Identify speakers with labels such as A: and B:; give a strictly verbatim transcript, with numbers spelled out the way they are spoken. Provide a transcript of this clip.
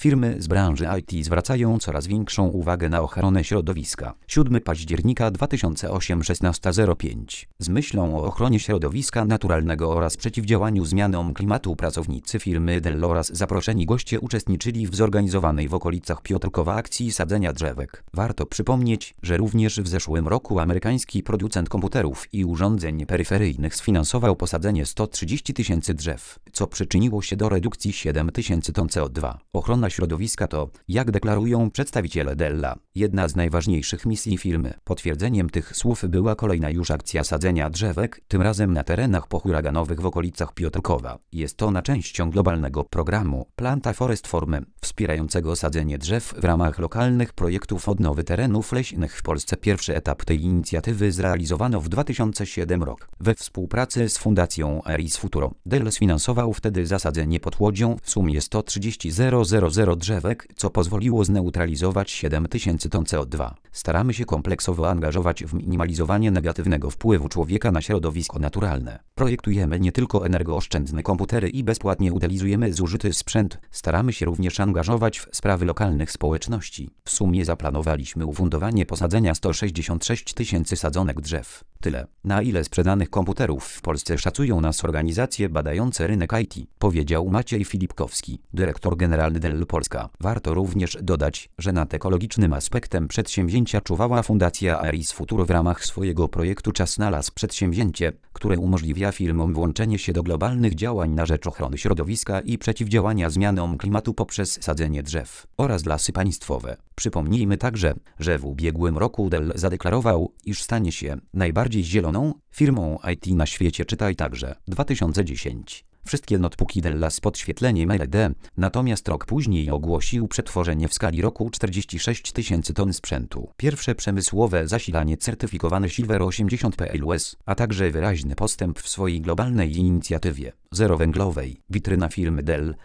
A: Firmy z branży I T zwracają coraz większą uwagę na ochronę środowiska. siódmego października dwa tysiące ósmego szesnasta zero pięć. Z myślą o ochronie środowiska naturalnego oraz przeciwdziałaniu zmianom klimatu pracownicy firmy Dell oraz zaproszeni goście uczestniczyli w zorganizowanej w okolicach Piotrkowa akcji sadzenia drzewek. Warto przypomnieć, że również w zeszłym roku amerykański producent komputerów i urządzeń peryferyjnych sfinansował posadzenie sto trzydzieści tysięcy drzew, co przyczyniło się do redukcji siedem tysięcy ton C O dwa. Ochrona środowiska to, jak deklarują przedstawiciele Della, jedna z najważniejszych misji firmy. Potwierdzeniem tych słów była kolejna już akcja sadzenia drzewek, tym razem na terenach pohuraganowych w okolicach Piotrkowa. Jest ona częścią globalnego programu Planta Forest Form, wspierającego sadzenie drzew w ramach lokalnych projektów odnowy terenów leśnych w Polsce. Pierwszy etap tej inicjatywy zrealizowano w dwa tysiące siódmym roku we współpracy z Fundacją Eris Futuro. Dell sfinansował wtedy zasadzenie pod Łodzią w sumie sto trzydzieści tysięcy drzewek, co pozwoliło zneutralizować siedem tysięcy ton C O dwa. Staramy się kompleksowo angażować w minimalizowanie negatywnego wpływu człowieka na środowisko naturalne. Projektujemy nie tylko energooszczędne komputery i bezpłatnie utylizujemy zużyty sprzęt, staramy się również angażować w sprawy lokalnych społeczności. W sumie zaplanowaliśmy ufundowanie posadzenia sto sześćdziesiąt sześć tysięcy sadzonek drzew. Tyle, na ile sprzedanych komputerów w Polsce szacują nas organizacje badające rynek I T, powiedział Maciej Filipkowski, dyrektor generalny Dell Polska. Warto również dodać, że nad ekologicznym aspektem przedsięwzięcia czuwała Fundacja Eris Futuro w ramach swojego projektu Czas na las, przedsięwzięcie, które umożliwia firmom włączenie się do globalnych działań na rzecz ochrony środowiska i przeciwdziałania zmianom klimatu poprzez sadzenie drzew oraz lasy państwowe. Przypomnijmy także, że w ubiegłym roku Dell zadeklarował, iż stanie się najbardziej zieloną firmą I T na świecie, czytaj także dwa tysiące dziesiąty. Wszystkie notebooki Della z podświetleniem L E D, natomiast rok później ogłosił przetworzenie w skali roku czterdzieści sześć tysięcy ton sprzętu. Pierwsze przemysłowe zasilanie certyfikowane Silver osiemdziesiąt P L U S, a także wyraźny postęp w swojej globalnej inicjatywie zerowęglowej. Witryna firmy Dell,